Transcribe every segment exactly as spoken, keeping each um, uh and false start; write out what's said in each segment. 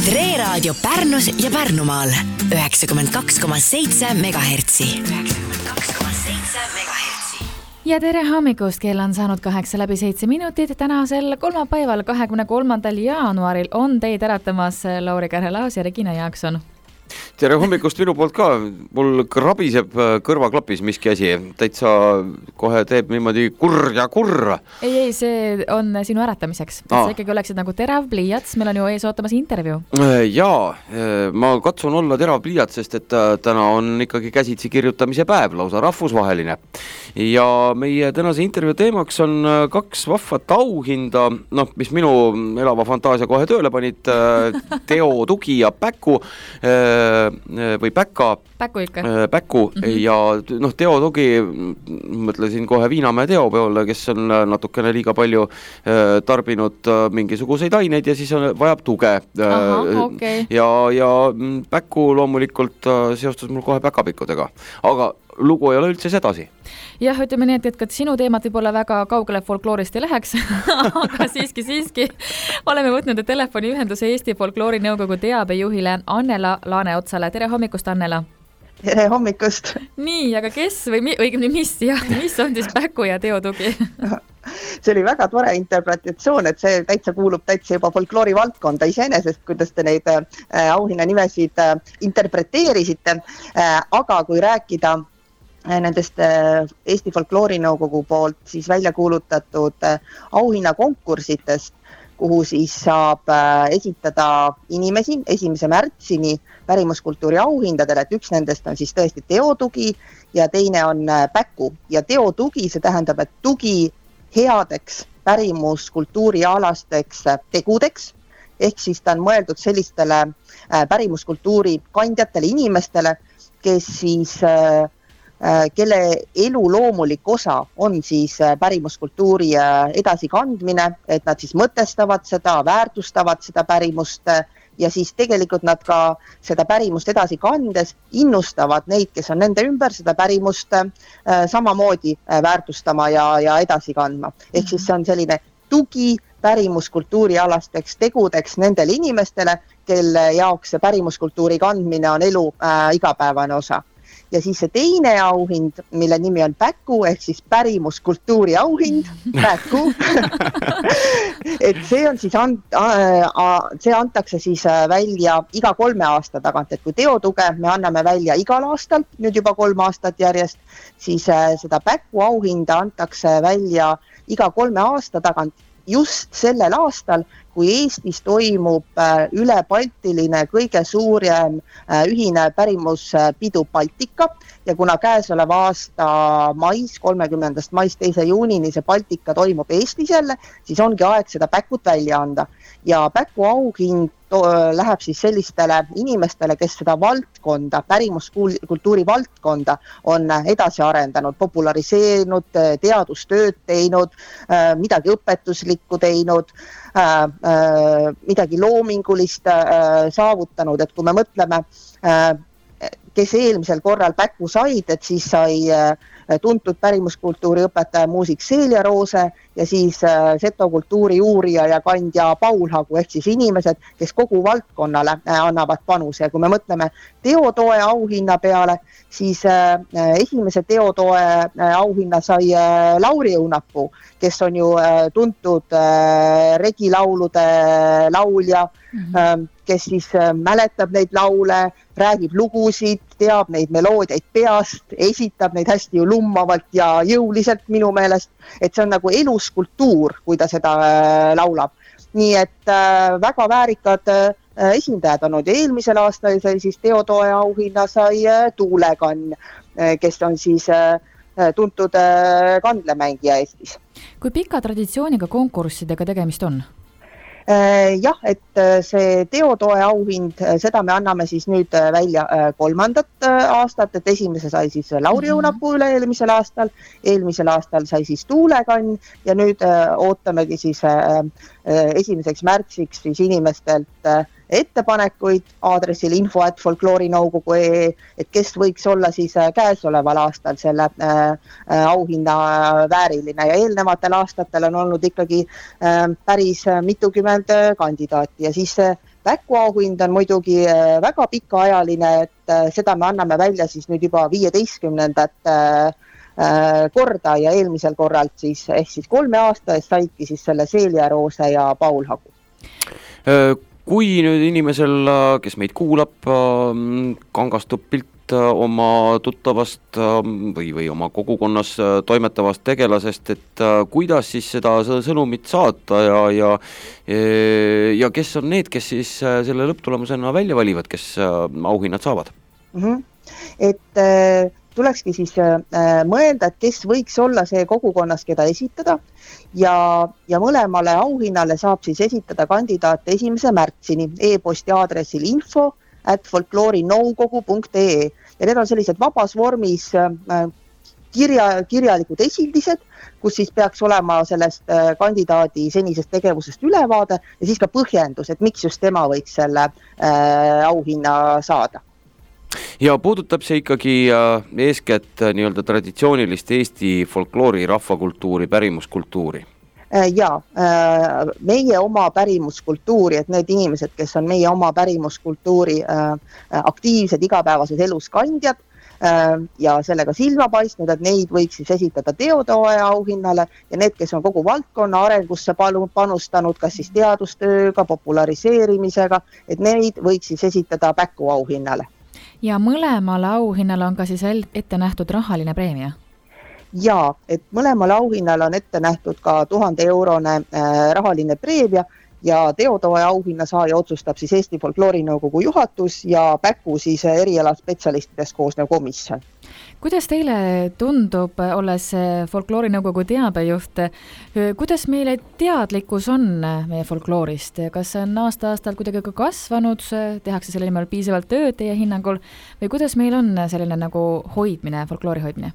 Tre Raadio Pärnus ja Pärnumaal üheksakümmend kaks koma seitse megahertsi. üheksakümmend kaks koma seitse megahertsi. Ja tere hommikust, kell on saanud kaheksa läbi seitse minutit. Tänasel kolmapäeval kahekümne kolmandal jaanuaril on teid äratamas Lauri Kärhelaus ja Regina Jaakson. Tere hommikust minu poolt ka. Mul krabiseb kõrvaklapis miski asi. Täitsa kohe teeb niimoodi kurr ja kurr. Ei, ei, see on sinu äratamiseks. Et sa ikkagi oleksid nagu terav pliiats. Meil on ju ees ootamas intervjuu. Jaa, ma katsun olla terav pliiats, sest et täna on ikkagi käsitsi kirjutamise päev, lausa rahvusvaheline. Ja meie tänase intervjuu teemaks on kaks vahvat auhinda, noh, mis minu elava fantaasia kohe tööle panid, Teo Tugi ja Päkku või Päkka Päkku ikka Päkku mm-hmm. ja noh, Teo Tugi mõtlesin kohe Viinamäe teopeole, kes on natukene liiga palju tarbinud mingisuguseid aineid ja siis on, vajab tuge. Aha, okay. ja, ja Päkku loomulikult seostus mul kohe päkapikkudega, aga lugu ei ole üldse sedasi. Jah, ütleme nii, et, et sinu teemat võib-olla väga kaugele folkloorist ei läheks, aga siiski, siiski oleme võtnud telefoni ühenduse Eesti Folkloorinõukogu teabejuhile Annela Laaneotsale. Tere hommikust, Annela! Tere hommikust! Nii, aga kes või õigemini mis, jah, mis on siis Päkku ja Teo Tugi? See oli väga tore interpretatsioon, et see täitsa kuulub täitsa juba folkloori valdkonda iseenesest, kuidas te neid äh, auhinna nimesid äh, interpreteerisite, äh, aga kui rääkida nendest Eesti Folkloorinõukogu poolt siis välja kuulutatud auhinnakonkursitest, kuhu siis saab esitada inimesi esimese märtsini pärimuskultuuri auhindadele, et üks nendest on siis tõesti Teo Tugi ja teine on Päkku. Ja Teo Tugi, see tähendab, et tugi headeks pärimuskultuuri alasteks tegudeks, ehk siis ta on mõeldud sellistele pärimuskultuuri kandjatele inimestele, kes siis kelle elu loomulik osa on siis pärimuskultuuri edasikandmine, et nad siis mõtestavad seda, väärtustavad seda pärimust ja siis tegelikult nad ka seda pärimust edasi kandes innustavad neid, kes on nende ümber seda pärimust samamoodi väärtustama ja, ja edasi kandma. Ehk siis see on selline tugi pärimuskultuuri alasteks tegudeks nendele inimestele, kelle jaoks see pärimuskultuuri kandmine on elu äh, igapäevane osa. Ja siis see teine auhind, mille nimi on Päkku, ehk siis pärimuskultuuri auhind, Päkku. et see on siis, ant, see antakse siis välja iga kolme aasta tagant, et kui Teo Tuge me anname välja igal aastal, nüüd juba kolm aastat järjest, siis seda Päkku auhinda antakse välja iga kolme aasta tagant just sellel aastal, kui Eestis toimub ülebaltiline kõige suurem ühine pärimuspidu Baltika ja kuna käesoleva aasta mais, kolmekümnendast mais teise juunini see Baltika toimub Eestis jälle, siis ongi aeg seda Päkut välja anda. Ja Päkku auhind läheb siis sellistele inimestele, kes seda valdkonda, pärimuskultuuri valdkonda on edasi arendanud, populariseerinud, teadustööd teinud, midagi õpetuslikku teinud, midagi loomingulist saavutanud, et kui me mõtleme, kes eelmisel korral Päkku said, et siis sai tuntud pärimuskultuuri õpetaja muusik Celia Roose ja siis seto kultuuri uurija ja kandja Paul Hagu, ehk siis inimesed, kes kogu valdkonnale annavad panuse. Ja kui me mõtleme Teo Toe auhinna peale, siis esimese Teo Toe auhinna sai Lauri Õunapuu, kes on ju tuntud regilaulude laulja, mm-hmm. kes siis mäletab neid laule, räägib lugusid, teab neid meloodiaid peast, esitab neid hästi ju lummavalt ja jõuliselt minu meelest, et see on nagu elus kultuur, kui ta seda laulab. Nii et väga väärikad esindajad on olnud ja eelmisel aastal sai siis Teo Toe auhinna sai Tuulekann, kes on siis tuntud kandlemängija Eestis. Kui pika traditsiooniga konkurssidega tegemist on? Jah, et see Teo Toe auhind, seda me anname siis nüüd välja kolmandat aastat, et esimese sai siis Lauri Õunapuu üle eelmisel aastal, eelmisel aastal sai siis Tuulekann ja nüüd ootamegi siis esimeseks märtsiks siis inimestelt ettepanekuid aadressil info at folkloorinõukogu punkt ee, et kes võiks olla siis käesoleval aastal selle auhinna vääriline ja eelnevatel aastatel on olnud ikkagi päris mitukümmend kandidaati ja siis Päkuauhind on muidugi väga pikaajaline, et seda me anname välja siis nüüd juba viieteistkümnendat korda ja eelmisel korral siis, ehk siis kolme aasta eest saidki siis selle Seljaroose ja Paulhagu. Kui nüüd inimesel, kes meid kuulab, kangastub pilt oma tuttavast või, või oma kogukonnas toimetavast tegelasest, et kuidas siis seda sõnumit saata ja, ja, ja kes on need, kes siis selle lõpptulemusena välja valivad, kes auhinnad saavad? Mm-hmm. Et äh, tulekski siis äh, mõelda, et kes võiks olla see kogukonnas, keda esitada ja, ja mõlemale auhinnale saab siis esitada kandidaate esimese märtsini e-posti aadressil info at folkloorinõukogu punkt ee ja need on sellised vabas vormis kirja, kirjalikud esildised, kus siis peaks olema sellest kandidaadi senisest tegevusest ülevaade ja siis ka põhjendus, et miks just tema võiks selle äh, auhinna saada. Ja puudutab see ikkagi äh, eeskätt äh, nii-öelda traditsioonilist Eesti folkloori, rahvakultuuri, pärimuskultuuri? Ja meie oma pärimuskultuuri, et need inimesed, kes on meie oma pärimuskultuuri aktiivsed igapäevases elus kandjad ja sellega silma paistnud, et neid võiks siis esitada teotoe auhinnale ja need, kes on kogu valdkonna arengusse panustanud, kas siis teadustööga, populariseerimisega, et neid võiks siis esitada Päku auhinnale. Ja mõlemale auhinnale on ka siis ette nähtud rahaline preemia? Ja, et mõlemale auhinnale on ette nähtud ka tuhande eurone äh, rahaline preemia ja teotoe auhinna saaja otsustab siis Eesti Folkloorinõukogu juhatus ja Päku siis erialaspetsialistidest koosnev komisjon. Kuidas teile tundub, olles Folkloorinõukogu teabejuht, kuidas meile teadlikkus on meie folkloorist? Kas on aasta-aastalt kuidagi ka kasvanud, tehakse selle nimel piisavalt tööd teie hinnangul või kuidas meil on selline nagu hoidmine, folkloori hoidmine?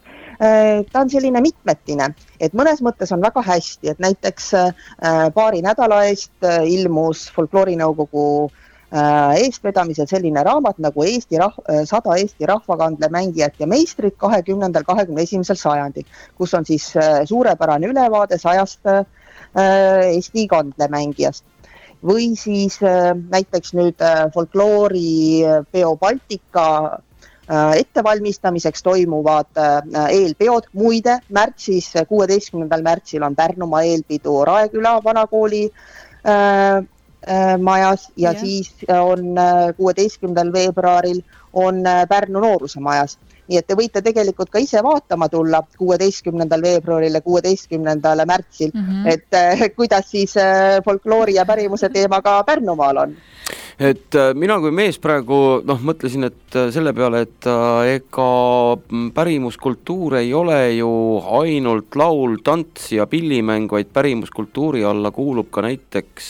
Ta on selline mitmetine, et mõnes mõttes on väga hästi, et näiteks paari nädala eest ilmus Folkloorinõukogu eestvedamisel selline raamat nagu Eesti rah-, sada Eesti rahvakandlemängijat ja meistrit kahekümnendal kahekümne esimesel sajandil, kus on siis suurepärane ülevaade sajast Eesti kandlemängijast. Või siis näiteks nüüd folkloori Peo Baltica ettevalmistamiseks toimuvad eelpeod. Muide, märtsis, kuueteistkümnendal märtsil on Pärnumaa eelpidu Raeküla vanakooli äh, majas ja, ja siis on kuueteistkümnendal veebruaril on Pärnu nooruse majas. Nii et te võite tegelikult ka ise vaatama tulla kuueteistkümnendal veebruaril ja kuueteistkümnendal märtsil, mm-hmm. et äh, kuidas siis äh, folkloori ja pärimuse teema ka Pärnumaal on. Et mina kui mees praegu noh, mõtlesin, et selle peale, et ega pärimuskultuur ei ole ju ainult laul, tants ja pillimäng, vaid pärimuskultuuri alla kuulub ka näiteks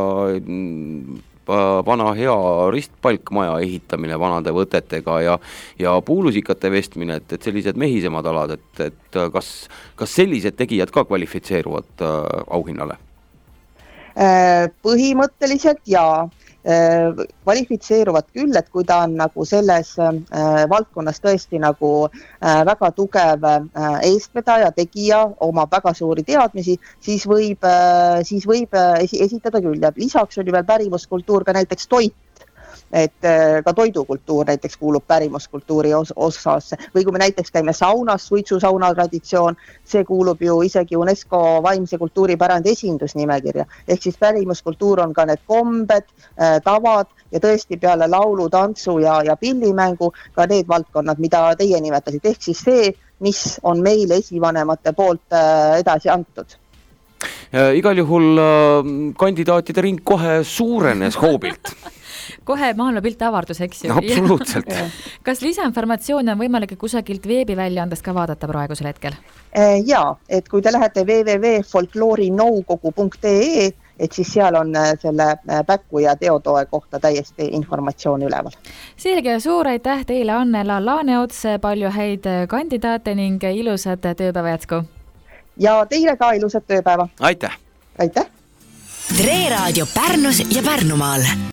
vana hea ristpalkmaja ehitamine vanade võtetega ja, ja puulusikate vestmine, et, et sellised mehisemad alad, et, et kas, kas sellised tegijad ka kvalifitseeruvad auhinnale? Põhimõtteliselt jaa. Kvalifitseeruvad küll, et kui ta on nagu selles äh, valdkonnas tõesti nagu äh, väga tugev äh, eestvedaja, tegija, omab väga suuri teadmisi, siis võib, äh, siis võib äh, esitada küll. Ja lisaks on ju veel pärimuskultuur ka näiteks toit, et äh, ka toidukultuur näiteks kuulub pärimuskultuuri os- osasse. Või kui me näiteks käime saunas, suitsusauna traditsioon, see kuulub ju isegi UNESCO vaimse kultuuripärandi esindusnimekirja. Ehk siis pärimuskultuur on ka need kombed, äh, tavad ja tõesti peale laulu, tantsu ja, ja pillimängu ka need valdkonnad, mida teie nimetasid. Ehk siis see, mis on meile esivanemate poolt äh, edasi antud. Ja igal juhul äh, kandidaatide ring kohe suurenes hoobilt. Kohe maailmapilt avardus, eks ju? Absoluutselt. Kas lisainformatsiooni on võimalik kusagilt veebiväljaandest ka vaadata praegusel hetkel? Jaa, et kui te lähete w w w punkt folkloorinõukogu punkt ee, et siis seal on selle Päku ja teotoe kohta täiesti informatsioon üleval. Selge, suur aitäh teile, Annela Laaneots, palju häid kandidaate ning ilusat tööpäeva jätku! Ja teile ka ilusat tööpäeva! Aitäh! Aitäh! Tre Raadio Pärnus ja Pärnumaal.